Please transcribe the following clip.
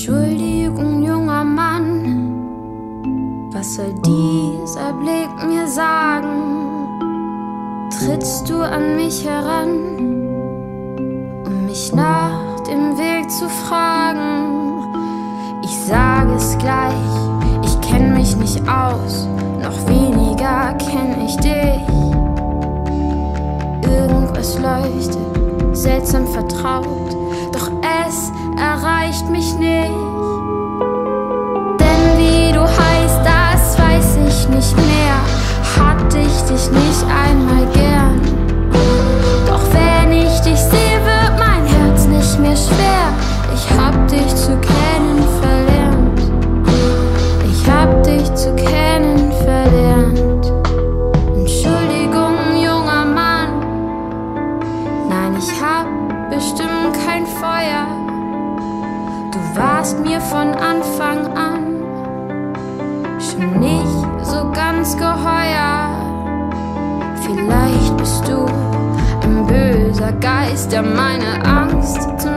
Entschuldigung, junger Mann, was soll dieser Blick mir sagen? Trittst du an mich heran, um mich nach dem Weg zu fragen? Ich sage es gleich, ich kenn mich nicht aus, noch weniger kenn ich dich. Irgendwas leuchtet, seltsam vertraut, doch es erreicht mich nicht. Denn wie du heißt, das weiß ich nicht mehr. Hatte ich dich nicht einmal gern? Doch wenn ich dich sehe, wird mein Herz nicht mehr schwer. Ich hab dich zu kennen verlernt. Ich hab dich zu kennen verlernt. Entschuldigung, junger Mann, nein, ich hab bestimmt kein Feuer. Du warst mir von Anfang an schon nicht so ganz geheuer. Vielleicht bist du ein böser Geist, der meine Angst zum